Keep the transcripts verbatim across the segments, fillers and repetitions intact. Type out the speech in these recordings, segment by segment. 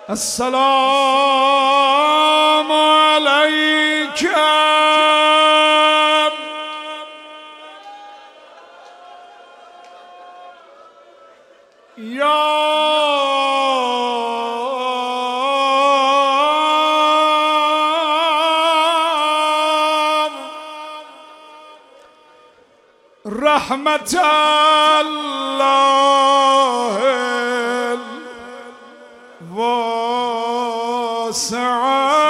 السلام عليك يا رحمة الله الواسعة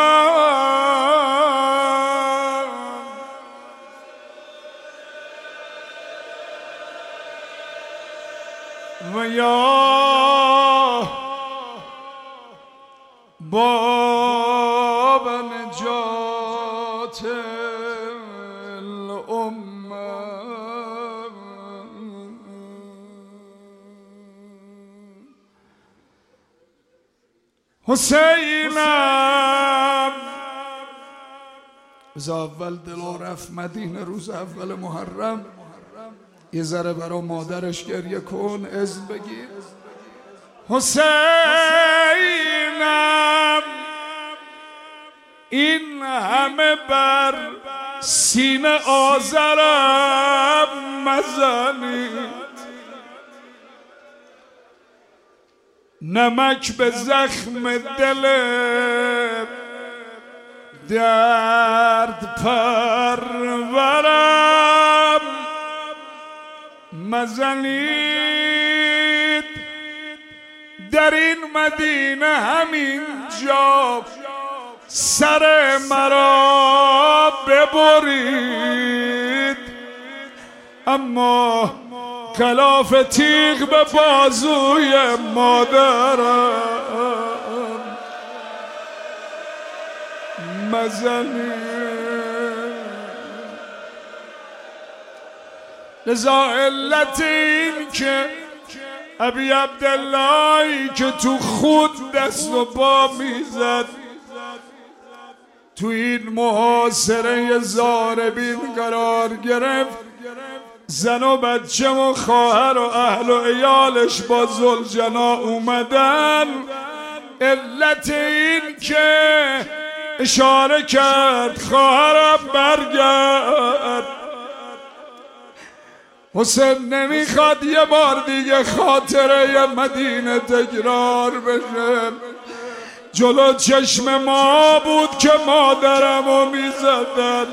ويا باب نجاة الأمة حسینم. روز اول دل رفت مدینه، روز اول محرم یه ذره برا مادرش گریه کن، اذن بگیر. حسینم این همه بر سینه آذرم مزنید، نمک به زخم دل درد پرورم مزنید. در این مدینه همین جا سر مرا ببرید، اما خلاف تیغ به بازوی مادرم مزنید. لذا علت این که ابی عبداللهی که تو خود دست و پا میزد، تو این محاصره ضاربین قرار گرفت، زن و بچه و خواهر و اهل و عیالش با ذوالجنا اومدن. علت این که اشاره کرد خواهرم برگرد، حسین نمیخواد یه بار دیگه خاطره مدینه تکرار بشه. جلو چشم ما بود که مادرمو میزدن،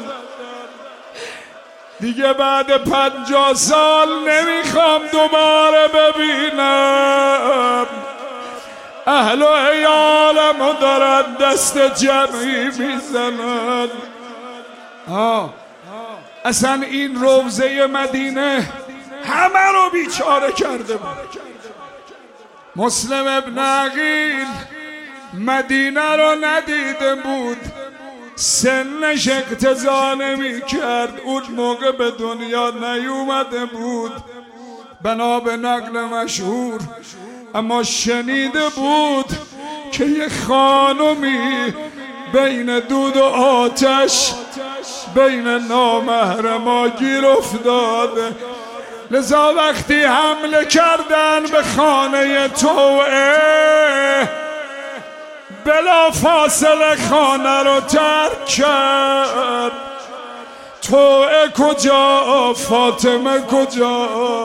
دیگه بعد پنجاه سال نمیخوام دوباره ببینم. اهل و عیالمو دارن دست جمعی میزنن. آه اصلا این روضه مدینه همه رو بیچاره کرده بود. مسلم ابن عقیل مدینه رو ندیده بود، سنش اقتضا نمی کرد، اون موقع به دنیا نیومده بود بنا به نقل مشهور، اما شنیده بود که یه خانمی بین دود و آتش بین نامحرما گیر افتاده. لذا وقتی حمله کردن به خانه توعه، بلا فاصله خانه رو ترک کرد. توعه کجا؟ فاطمه کجا؟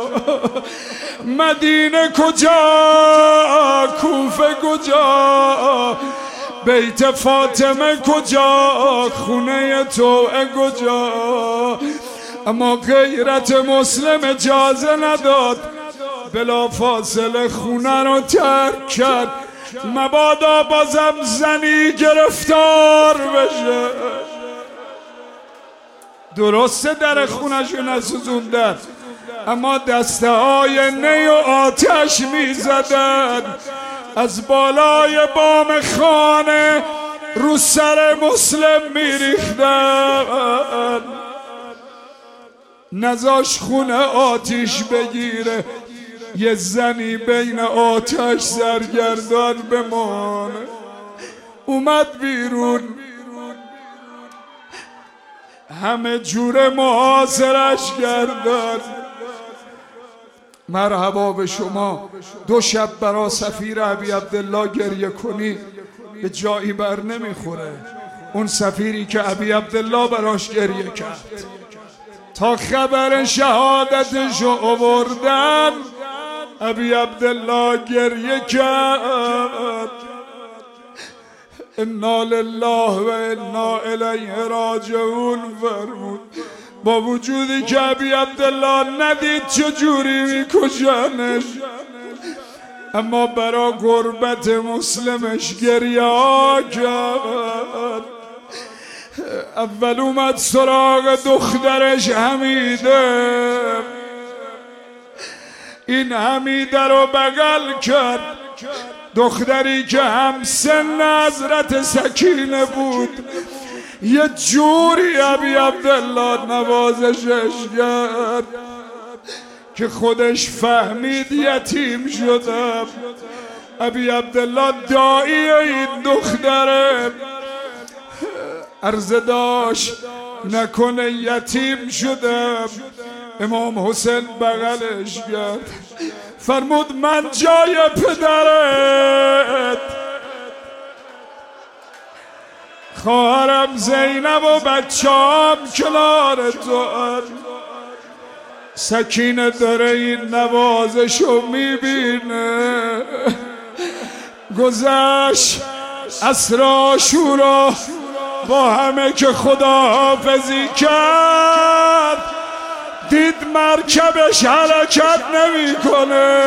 مدینه کجا؟ کوفه کجا؟ بیت فاطمه کجا؟ خونه توعه کجا؟ اما غیرت مسلم اجازه نداد، بلا فاصله خونه رو ترک کرد، مبادا بازم زنی گرفتار بشه. درسته در خونشو نسوزوندن، اما دسته های نی و آتش می زدن از بالای بام خانه رو سر مسلم می ریختن، نزاش خونه آتیش بگیره، یه زنی بین آتش سرگردان بمانه. اومد بیرون، همه جور محاصرش کردن، مرحبا به شما. دو شب برا سفیر ابی عبدالله گریه کنی به جایی بر نمیخوره. اون سفیری که ابی عبدالله براش گریه کرد تا خبر شهادتشو آوردن، ابی عبدالله گریه کرد. انا لله و انا الیه راجعون فرمود. با وجودی که ابی عبدالله ندید چجوری میکشنش، اما برا غربت مسلمش گریه کرد. اول اومد سراغ دخترش حمیده، این حمیده رو بغل کرد. دختری که هم سن حضرت سکینه بود، یه جوری ابی عبدالله نوازشش کرد که خودش فهمید یتیم شدم. ابی عبدالله داعی این دختره، عرض داشت نکنه یتیم شدم. امام حسین بغلش کرد، فرمود من جای پدرت، خواهرم زینب و بچه‌ام کنار تو. سکینه داره این نوازشو میبینه. گذشت عصر عاشورا با همه که خداحافظی کرد، دید مرکبش حرکت نمیکنه.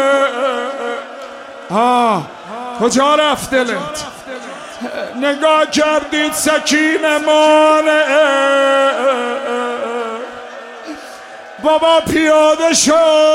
آه کجا رفت دلت؟ نگاه کردید سکینه مانه. بابا پیاده شد،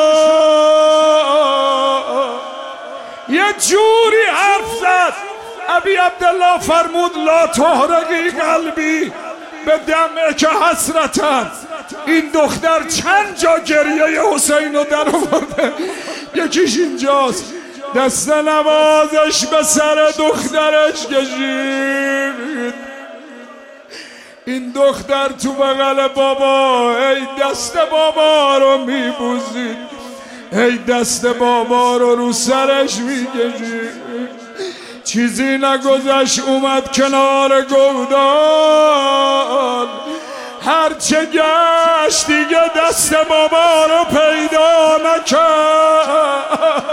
یه جوری حرف زد. ابی عبدالله فرمود لا تحرقی قلبی به دمه که حسرتن. این دختر چند جا گریه حسین رو در آورده، یکیش اینجاست. دست نوازش به سر دخترش کشید. این دختر تو بغل بابا ای دست بابا رو میبوزید، ای دست بابا رو رو سرش میکشید. چیزی نگذشت اومد کنار گودال، هرچه گشت دیگه دست بابا رو پیدا نکرد.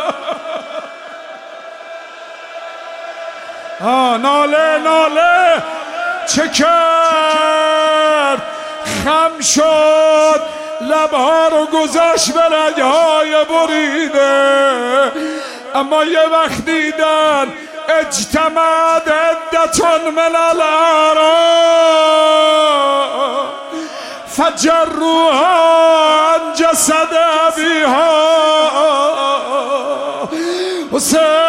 آه ناله ناله چه کرد، خم شد لبها رو گذاشت به رگهای بریده. اما یه وقت دیدن اجتماع عدتون من العراء فجروها عن جسد ابیها. حسین